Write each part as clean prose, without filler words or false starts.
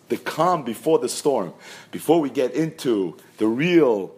the calm before the storm, before we get into the real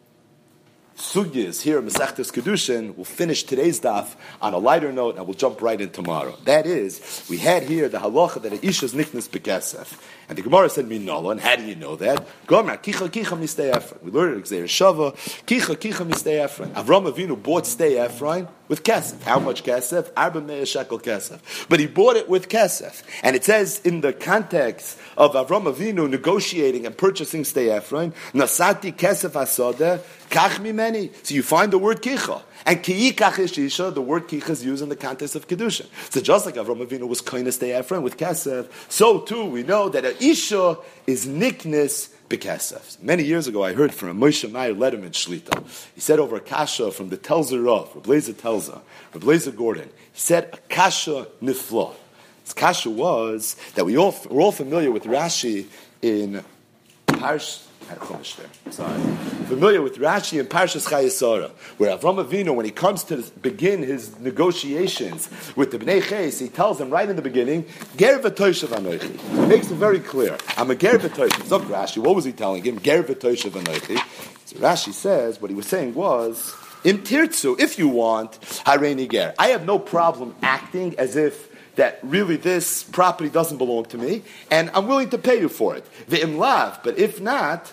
sugyas here in Masechtas Kedushin, we'll finish today's daf on a lighter note, and we'll jump right in tomorrow. That is, we had here the halacha that an isha's niknas bekesef, and the Gemara said minola, and how do you know that? Gomer kicha kicha mistei Ephraim. We learned it in Gzeir Shava. Kicha kicha mistei Ephraim. Avram Avinu bought stei Ephraim with kesef. How much kesef? Arba me'ah shekel kesef. But he bought it with kesef, and it says in the context of Avram Avinu negotiating and purchasing stei Ephraim, nasati kesef asodeh kach mimeni. So you find the word kicha. And ki yikach ish isha, the word kicha is used in the context of Kedusha. So just like Avram Avinu was koines stei Ephraim with kesef, so too we know that an isha is niknes bekesef. Many years ago I heard from a Moshe Meyer Letterman Shlita. He said over a kasha from the Telzer Rav, Reblezer Telzer, Reblezer Gordon, he said a kasha nifla. His kasha was that we're all familiar with Rashi in Parsh. Familiar with Rashi and Parshas Chayesara, where Avram Avinu, when he comes to begin his negotiations with the Bnei Ches, he tells them right in the beginning, Ger v'toshav anochi. He makes it very clear. I'm a ger v'toshav. Look, Rashi, what was he telling him? Ger v'toshav anochi. So Rashi says, what he was saying was, Im tirtzu, if you want, hareini ger. I have no problem acting as if that really this property doesn't belong to me, and I'm willing to pay you for it. Ve'im lav, but if not,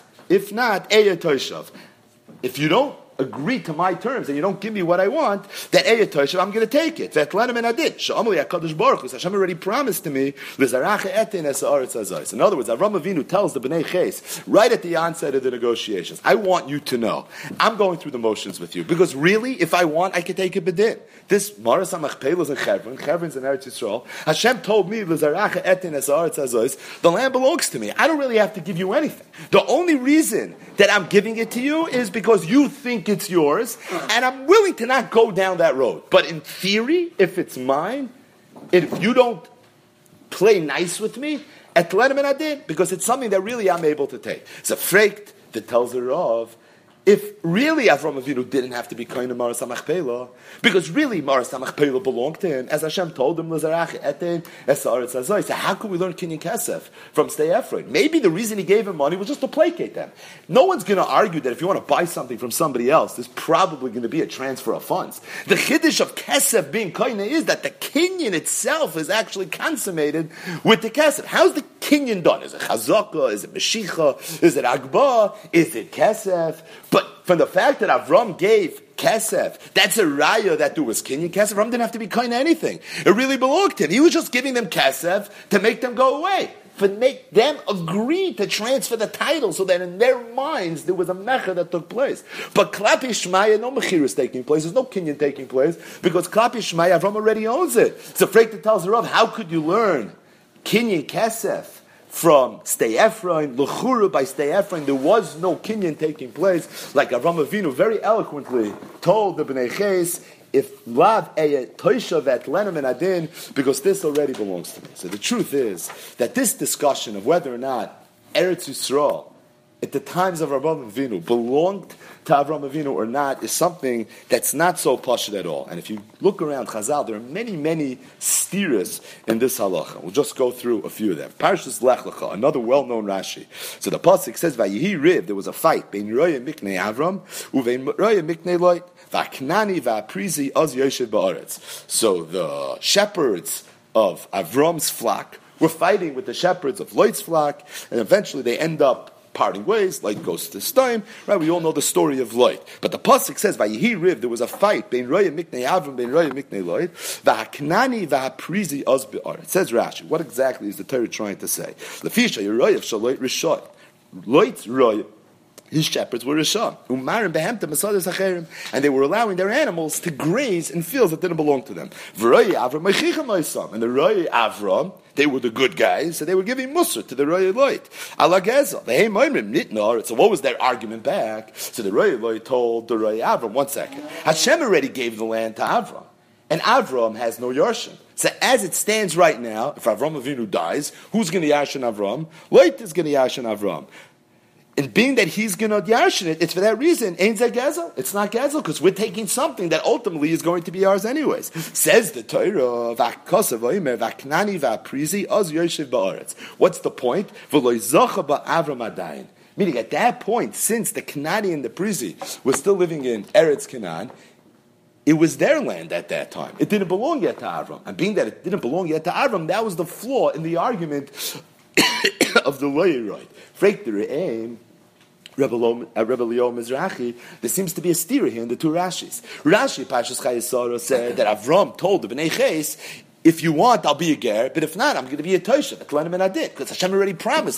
eya toshav. If you don't agree to my terms and you don't give me what I want, that eya toshav, I'm going to take it. Ve'etlanem en adit. Sh'amali HaKadosh Baruch Hu, Hashem already promised to me, l'zaracha etin es ha'aretz hazos. In other words, Avram Avinu tells the Bnei Ches, right at the onset of the negotiations, I want you to know, I'm going through the motions with you, because really, if I want, I can take a bedin. This Maras HaMachpelah is in Chevron. Chevron's in Eretz Yisrael. Hashem told me, "L'zaracha etin es haaretz hazos." The land belongs to me. I don't really have to give you anything. The only reason that I'm giving it to you is because you think it's yours, and I'm willing to not go down that road. But in theory, if it's mine, if you don't play nice with me, etlenem and I did, because it's something that really I'm able to take. It's a freight that tells her of. If really Avram Avinu didn't have to be kind of Maras HaMachpelah, because really Maras HaMachpelah belonged to him, as Hashem told him, L'zarach etin es haaretz hazos. So how could we learn Kinyan Kesef from Stei Ephraim? Maybe the reason he gave him money was just to placate them. No one's going to argue that if you want to buy something from somebody else, there's probably going to be a transfer of funds. The chiddush of Kesef being Kaina is that the Kinyan itself is actually consummated with the Kesef. How's the Kinyan done? Is it Chazaka? Is it Meshicha? Is it Agba? Is it Kesef? But from the fact that Avram gave Kesef, that's a raya that there was Kinyan Kesef. Avram didn't have to be kind of anything. It really belonged to him. He was just giving them Kesef to make them go away, to make them agree to transfer the title, so that in their minds there was a mecha that took place. But Klapi Shmaya, no mechir is taking place. There's no Kinyan taking place, because Klapi Shmaya, Avram already owns it. It's a freak that tells the Rav, how could you learn Kinyan Kesef from Stei Ephraim, L'chura by Stei Ephraim, there was no Kinyan taking place, like Avram Avinu very eloquently told the Bnei Ches, if Lav Eya Toishav et Lenem and Adin, because this already belongs to me. So the truth is that this discussion of whether or not Eretz Yisrael at the times of Avram Avinu belonged to Avram Avinu or not is something that's not so pashut at all. And if you look around Chazal, there are many, many steers in this halacha. We'll just go through a few of them. Parshas Lech Lecha, another well-known Rashi. So the pasuk says, "Vayihi Riv," there was a fight between Roya Miknei Avram uvein Roya Miknei Lot. Va'knani va'aprizi az yoshev ba'aretz. So the shepherds of Avram's flock were fighting with the shepherds of Lot's flock, and eventually they end up parting ways. Lot goes to Stein, right? We all know the story of Lot. But the pasuk says, "Vayihi Riv," there was a fight between Roya Miknei Avram, between Roya Miknei Lot. Va'knani va'aprizi az ba'aretz. Says Rashi, what exactly is the Torah trying to say? Lefisha Yeroyev Shalot Rishon. Lot's Roya, his shepherds were Rishon. And they were allowing their animals to graze in fields that didn't belong to them. And the Roya Avram, they were the good guys, so they were giving Musar to the Roya Lot. So what was their argument back? So the Roya Lot told the Roya Avram, 1 second, Hashem already gave the land to Avram, and Avram has no Yarshim. So as it stands right now, if Avram Avinu dies, who's going to Yarshin Avram? Lot is going to Yarshin Avram. And being that he's going to yarshin it, it's for that reason, ain't that gezel. It's not gezel, because we're taking something that ultimately is going to be ours anyways. Says the Torah, v'akosav oimer, v'aknani v'aprizi, oz yoshev ba'aretz. What's the point? V'loi zocha ba'avram adayin. Meaning at that point, since the Kanani and the Prizi were still living in Eretz Canaan, it was their land at that time. It didn't belong yet to Avram. And being that it didn't belong yet to Avram, that was the flaw in the argument of the Loyerite. Freik the Re'im, Rebbe Leo Mizrahi, there seems to be a steer here in the two Rashis. Rashi, Parshas Chayesara, said that Avram told the Bnei Ches, if you want, I'll be a ger, but if not, I'm going to be a toisha. Because Hashem already promised.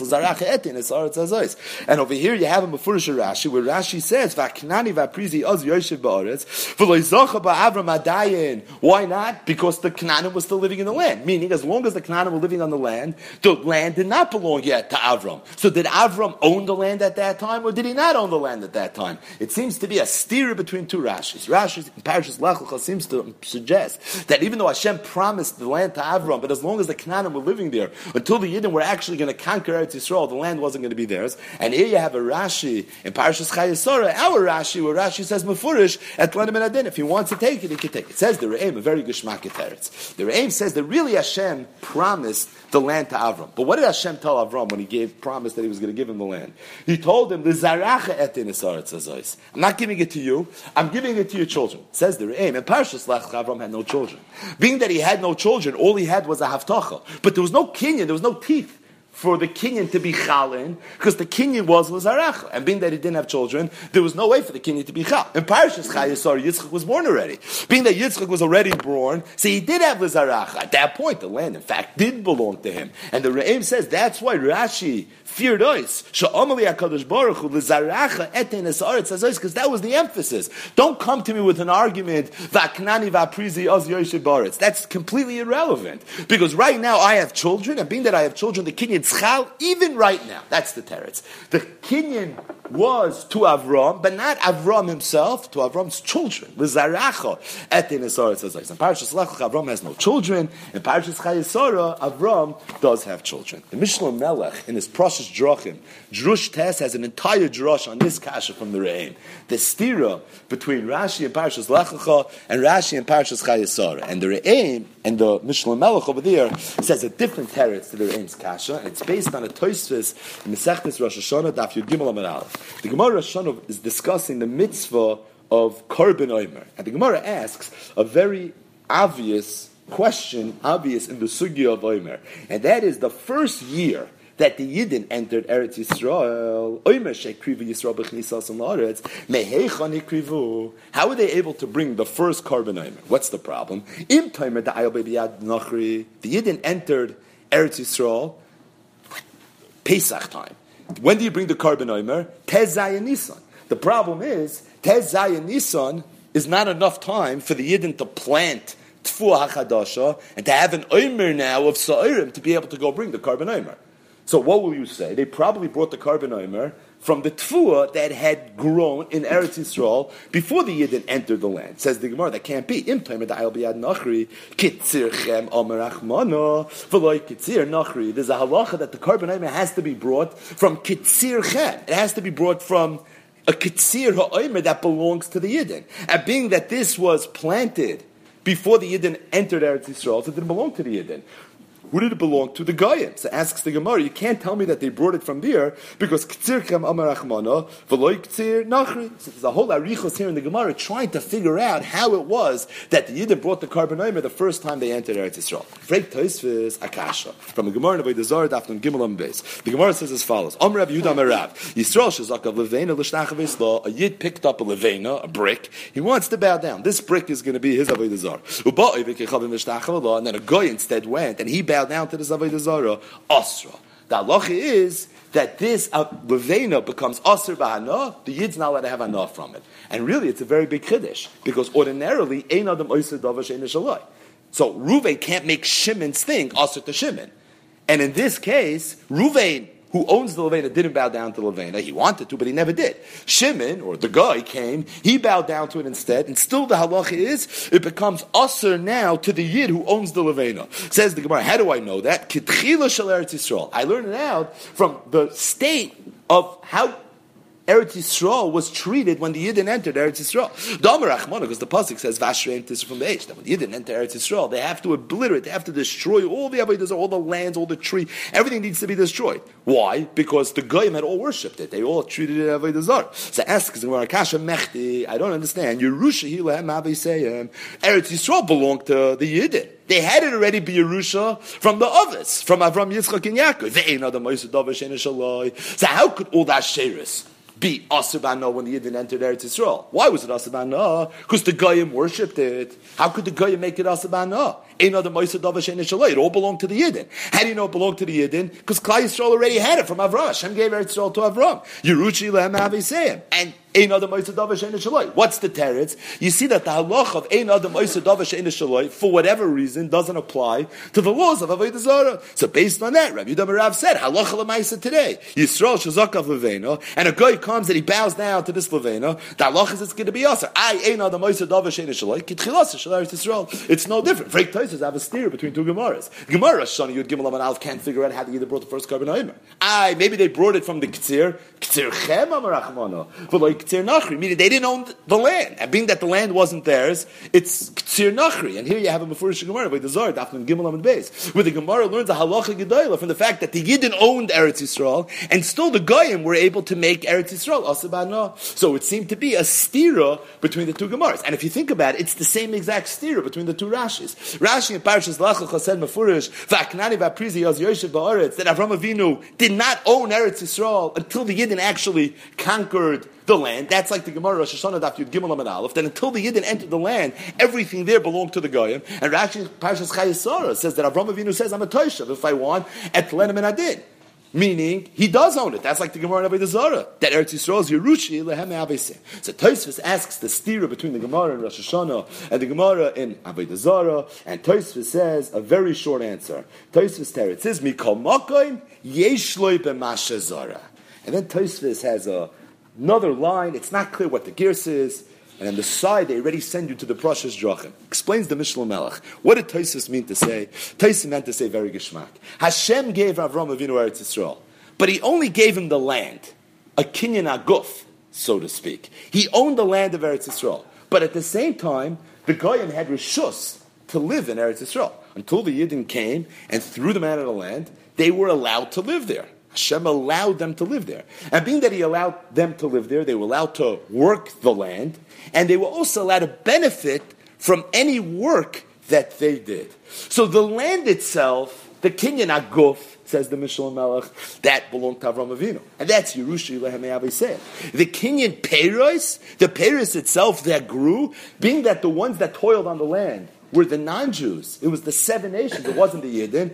And over here you have a Mefurish Rashi, where Rashi says, "V'aknani v'aprizi oz yoshev ba'aretz v'lo zocha ba'avram adayin." Why not? Because the Canaanim was still living in the land. Meaning, as long as the Canaanim were living on the land did not belong yet to Avram. So did Avram own the land at that time, or did he not own the land at that time? It seems to be a steer between two Rashis. Rashi in Parashas Lech Lecha seems to suggest that even though Hashem promised the land to Avram, but as long as the Canaanim were living there, until the Yidden were actually going to conquer Eretz Yisrael, the land wasn't going to be theirs. And here you have a Rashi in Parashas Chayesara, our Rashi, where Rashi says Mefurish at Lenim and Adin. If he wants to take it, he can take it. It says the Re'im, a very Geshmak Teretz. The Re'im says that really Hashem promised the land to Avram. But what did Hashem tell Avram when he promised that he was going to give him the land? He told him, "L'zaracha etin esaretz hazos." I'm not giving it to you. I'm giving it to your children. It says the Re'im. And Parshas Lech Lecha, Avram had no children. Being that he had no children, all he had was a haftacha. But there was no kinyan, there was no teeth for the kinyan to be chalin, because the kinyan was l'zaracha. And being that he didn't have children, there was no way for the kinyan to be chal. In Parashas Chayesar, Yitzchak was born already. Being that Yitzchak was already born, so he did have l'zaracha. At that point, the land, in fact, did belong to him. And the Re'im says that's why Rashi feared us. Sha'amali HaKadosh Baruch Hu l'zaracha etin esaretz hazos, because that was the emphasis. Don't come to me with an argument, v'aknani v'aprizi oz yoshev ba'aretz. That's completely irrelevant. Because right now I have children, and being that I have children, the kinyan tzchal, even right now, that's the teretz. The kinyan was to Avram, but not Avram himself, to Avram's children. L'zaracha etin esaretz hazos. In Parashas Lech Lecha, Avram has no children. In Parashas Chayesara, Avram does have children. The Mishnah Melech, in his Parashas Drachim, Drush Tes has an entire drush on this kasha from the Re'im. The stira between Rashi and Parashas Lech Lecha and Rashi and Parashas Chayesara. And the Re'im and the Mishnah Melech over there says a different teretz to the Re'im's kasha, and it's based on a Tosfos in Masechtas Rosh Hashanah, Daf Yud Gimel Amud Aleph. The Gemara Rosh Hashanah is discussing the mitzvah of Korban Omer. And the Gemara asks a very obvious question, obvious in the sugya of Omer. And that is the first year that the Yidden entered Eretz Yisrael, how were they able to bring the first Korban Omer? What's the problem? The Yidden entered Eretz Yisrael Pesach time. When do you bring the Korban Omer? Tez Zayin Nisan. The problem is, Tez Zayin Nisan is not enough time for the Yidden to plant Tfuah HaChadasha and to have an Omer now of Sa'irim to be able to go bring the Korban Omer. So what will you say? They probably brought the Korban Omer from the Tfuah that had grown in Eretz Yisrael before the Yidden entered the land. Says the Gemara, that can't be. There's a halacha that the Korban Omer has to be brought from Kitzir Chem. It has to be brought from a Kitzir HaOmer that belongs to the Yidden. And being that this was planted before the Yidden entered Eretz Yisrael, so it didn't belong to the Yidden. Who did it belong to? The Goyim. So asks the Gemara, you can't tell me that they brought it from there, because K'tzir Chem Amar Achmana, V'loi K'tzir Nachri. So there's a whole arichos here in the Gemara trying to figure out how it was that the Yidden brought the Korban Omer the first time they entered Eretz Yisrael. Freik Tosfos Akasha. From the Gemara in Avodah Zarah, Daf Nun Gimel Amud Beis. The Gemara says as follows, Amar Rav Yehuda Amar Rav, Yisrael Shezakav Levena L'Shnach V'Isla, a Yid picked up a Levena, a brick, he wants to bow down. This brick is going to be his Avodah Zarah. And then a Goy instead went, and he bowed down to this Avodah Zarah, Asra. The halacha is that this Levena becomes Asr B'Hana, the Yid's not allowed to have Hana from it. And really, it's a very big Kiddush, because ordinarily, Ein Adam Oyser Davar She'ein Shalai. So Ruvain can't make Shimon's thing Asr to Shimon. And in this case, Ruvain, who owns the Levena, didn't bow down to the Levena. He wanted to, but he never did. Shimon, or the guy, came, he bowed down to it instead, and still the halacha is, it becomes Asr now to the Yid who owns the Levena. Says the Gemara, how do I know that? Kitchila shel Eretz Yisrael. I learned it out from the state of how Eretz Yisrael was treated when the Yidden entered Eretz Yisrael. Domer Rachmana, because the pasuk says Vashrein Tisra from the Eish. That when the Yidden enter Eretz Yisrael, they have to obliterate, they have to destroy all the avodas, all the lands, all the tree, everything needs to be destroyed. Why? Because the Goyim had all worshipped it. They all treated it avodah zarah. So ask Akasha Mechti, I don't understand. Yerusha Hilahem Avisayim. Eretz Yisrael belonged to the Yidden. They had it already be Yerusha from the others, from Avram, Yitzchak, and Yaakov. So how could all that sheris be Asur B'Hana when the Yidden entered Eretz Yisrael? Why was it Asur B'Hana? Because the Goyim worshipped it. How could the Goyim make it Asur B'Hana? It all belonged to the Yidden. How do you know it belonged to the Yidden? Because Klal Yisrael already had it from Avram. Hashem gave Eretz Yisrael to Avram. Yerushi lehem avisayim. And Ein Adam Oiseh Davar She'ein Shaloi. What's the teretz? You see that the halach of Ein Adam Oiseh Davar She'ein Shaloi, for whatever reason, doesn't apply to the laws of Avodah Zarah. So based on that, Rabbi Yehuda Rav said, halacha l'maisa today, Yisrael shazakav leveino, and a guy comes and he bows down to this leveino, the halacha is it's going to be aser. Ein Adam Oiseh Davar She'ein Shaloi, kitchilas Shel Eretz Yisrael. It's no different. Freik Tosfos have a steer between two Gemaras. Gemara Shani Yud Gimel Amud Aleph can't figure out how they either brought the first carbon omer. Maybe they brought it from the Ktsir Chem Amar Rachmana, but like Ktsir Nachri, meaning they didn't own the land. And being that the land wasn't theirs, it's Ktsir Nachri. And here you have a Mefurish Gemara by the Zohar, Dafnun Gimel Amud Beis, where the Gemara learns a halacha gedola from the fact that the Yidden owned Eretz Yisrael, and still the Goyim were able to make Eretz Yisrael Asur B'Hana. So it seemed to be a stira between the two Gemaras. And if you think about it, it's the same exact stira between the two Rashis. Rashi in Parshas Lach Lecha said Mefurish, V'aknani v'aprizi yaz Yoshev ba'aretz, that Avram Avinu did not own Eretz Yisrael until the Yidden actually conquered the land. That's like the Gemara Rosh Hashanah Daf Yud Gimel Amud Aleph. That until the Yidden entered the land, everything there belonged to the Goyim. And Rashi Parshas Chayesara says that Avram Avinu says, "I'm a Toshav if I want et lenem and adin." Meaning, he does own it. That's like the Gemara in Avodah Zarah. That Eretz Yisrael is Yerushi lehem avisayim. So Tosfos asks the stira between the Gemara in Rosh Hashanah and the Gemara in Avodah Zarah, and Tosfos says a very short answer. Tosfos teretz says, "Mikol makom yesh lo b'masha zara." And then Tosfos has another line. It's not clear what the girsa is. And on the side, they already send you to the Prashas Drachim. Explains the Mishnah Melech. What did Tosfos mean to say? Tosfos meant to say very geschmack. Hashem gave Avram Avinu Eretz Yisrael, but he only gave him the land, a kinyan aguf, so to speak. He owned the land of Eretz Yisrael, but at the same time, the Goyim had reshus to live in Eretz Yisrael. Until the Yidden came and threw them out of the land, they were allowed to live there. Hashem allowed them to live there. And being that he allowed them to live there, they were allowed to work the land, and they were also allowed to benefit from any work that they did. So the land itself, the kinyan aguf, says the Mishnah Melech, that belonged to Avram Avinu. And that's Yerushi lehem avisayim. The kinyan peiros, the peiros itself that grew, being that the ones that toiled on the land were the non-Jews. It was the 7 nations. It wasn't the Yidden.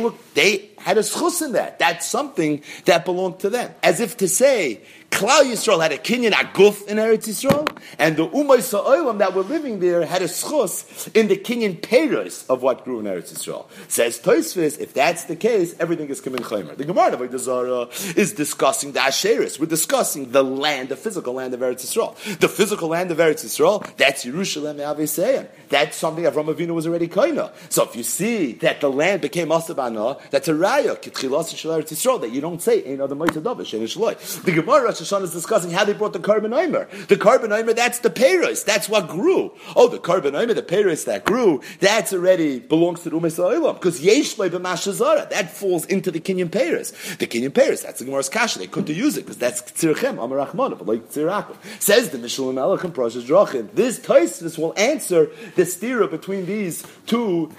They had a schus in that. That's something that belonged to them. As if to say, Klal Yisrael had a kinyan aguf in Eretz Yisrael, and the Umay Sa'olam that were living there had a schus in the kinyan peiros of what grew in Eretz Yisrael. Says Tosfos, if that's the case, everything is kamin chaymer. The Gemara of Avodah Zarah is discussing the Asheris. We're discussing the land, the physical land of Eretz Yisrael. The physical land of Eretz Yisrael, that's Yerushalayim Avisayim. That's something Avram Avinu was already kaina. So if you see that the land became Asur B'Hana, that's a raya, kitchilas Shel Eretz Yisrael, that you don't say, Ein Adam Oiseh Davar She'ein Shaloi. The Gemara Rosh Hashanah is discussing how they brought the carbon omer. The carbon omer, that's the peiros. That's what grew. Oh, the carbon omer, the peiros that grew, that's already belongs to the Umay Sa'olam. Because yesh lo b'masha zara, that falls into the kinyan peiros. The kinyan peiros, that's the Gemara's kasha. They couldn't use it because that's Ktsir Chem, Amar Rachmana, but like Ktsir Akum. Says the Mishnah Melech and Prashas Drachim. This Tosfos will answer the stira between these two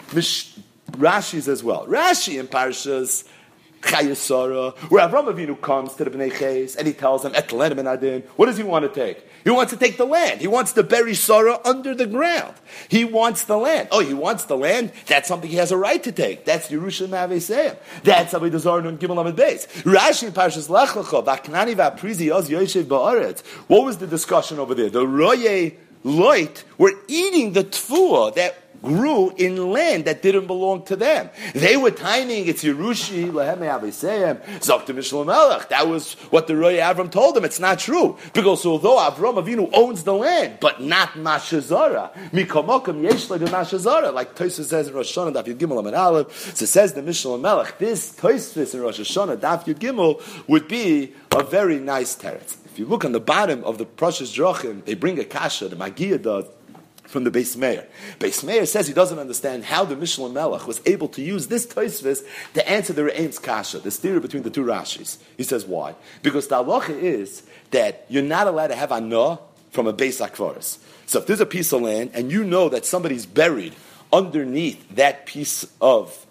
Rashis as well. Rashi in Parshas Chayesara, where Avram Avinu comes to the Bnei Ches and he tells them, Et lenem and adin. What does he want to take? He wants to take the land. He wants to bury Sarah under the ground. He wants the land. Oh, he wants the land? That's something he has a right to take. That's Yerushalayim Avisayim. That's Avodah Zarah and Gimel Amud Beis. Rashi in Parshas Lech Lecha, V'aknani v'aprizi yaz Yoshev ba'aretz. What was the discussion over there? The Roye Loit were eating the tfuah that grew in land that didn't belong to them. They were timing, it's Yerushi, Lehem Avisayim, Zokta Mishnah Melech. That was what the Roy Avram told them. It's not true. Because although Avram Avinu owns the land, but not Mashazara, Mikomokim Yesh Le Mashazara, like Tosfos says in Rosh Hashanah, Daf Yud Gimel Amud Aleph, so says the Mishnah Melech, this Tosfos in Rosh Hashanah, Daf Yud Gimel, would be a very nice teretz. If you look on the bottom of the Parshas Drachim, they bring a kasha, the Magia does, from the Beis Meir. Beis Meir says he doesn't understand how the Mishnah Melech was able to use this Tosfos to answer the Re'aim's kasha, the theory between the two Rashis. He says why? Because the halacha is that you're not allowed to have anah from a Beis HaKvaros. So if there's a piece of land and you know that somebody's buried underneath that piece of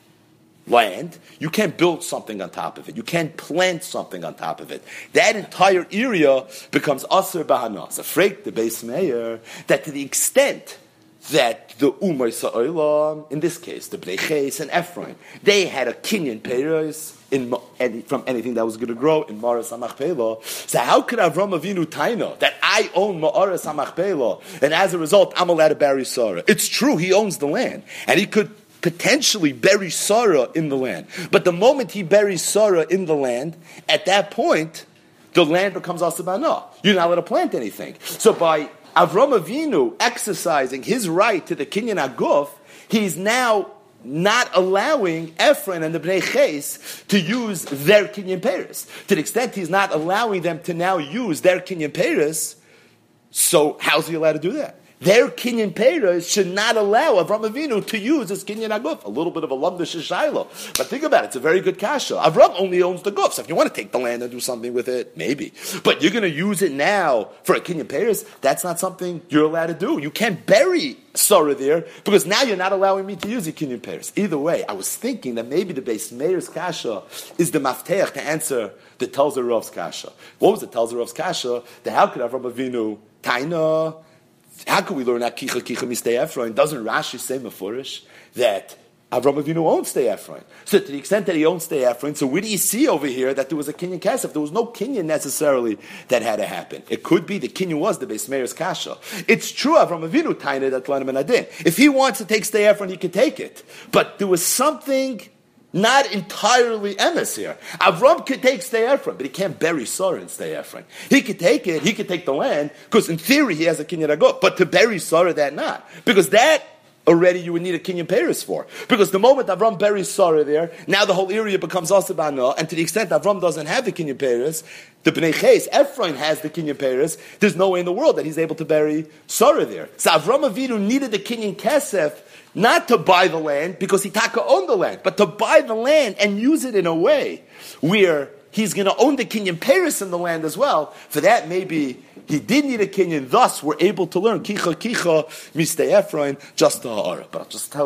land, you can't build something on top of it. You can't plant something on top of it. That entire area becomes Asr B'Hana. So afraid the Beis Meir that to the extent that the Umay Sa'olam, in this case, the Bnei Ches and Ephraim, they had a kinyan peiros from anything that was going to grow in Ma'aras HaMachpelah. So how could Avram Avinu taina that I own Ma'aras HaMachpelah and as a result I'm allowed to bury Sarah? It's true, he owns the land and he could potentially bury Sarah in the land. But the moment he buries Sarah in the land, at that point, the land becomes Asabana. You're not allowed to plant anything. So by Avram Avinu exercising his right to the Kinyan Aguf, he's now not allowing Ephraim and the Bnei Ches to use their Kinyan Peiros. To the extent he's not allowing them to now use their Kinyan Peiros, so how's he allowed to do that? Their Kinyan Peiros should not allow Avram Avinu to use his Kinyan Aguf. A little bit of a lumdish shaylo. But think about it, it's a very good kasha. Avram only owns the guf, so if you want to take the land and do something with it, maybe. But you're going to use it now for a Kinyan Peiros, that's not something you're allowed to do. You can't bury Sarah there, because now you're not allowing me to use the Kinyan Peiros. Either way, I was thinking that maybe the Beis Meir's kasha is the mafteach to answer the Telzer Rav's kasha. What was the Telzer Rav's kasha? That how could Avram Avinu taina? How can we learn that kicha mistei Ephraim? Doesn't Rashi say mefurish that Avram Avinu owns Stei Ephraim? So to the extent that he owns Stei Ephraim, so where do you see over here that there was a Kinyan Kesef? There was no Kinyan necessarily that had to happen. It could be the Kinyan was the Beis Meir's kasha. It's true Avram Avinu tained at Lanim and Adin. If he wants to take Stei Ephraim, he can take it. But there was something not entirely emes here. Avram could take Stei Ephraim, but he can't bury Sarah in Stei Ephraim. He could take it, he could take the land, because in theory he has a Kinyan Aguf, but to bury Sarah, that not. Because that already you would need a Kinyan Peiros for. Because the moment Avram buries Sarah there, now the whole area becomes Asabana, and to the extent Avram doesn't have the Kinyan Peiros, the Bnei Ches, Ephraim has the Kinyan Peiros, there's no way in the world that he's able to bury Sarah there. So Avram Avinu needed the Kinyan Kesef, not to buy the land, because he taka owned the land, but to buy the land and use it in a way where he's going to own the Kinyan Peiros in the land as well. For that, maybe he did need a Kinyan, thus we're able to learn Kicha mistei Ephraim just to ha'ara. But I'll just tell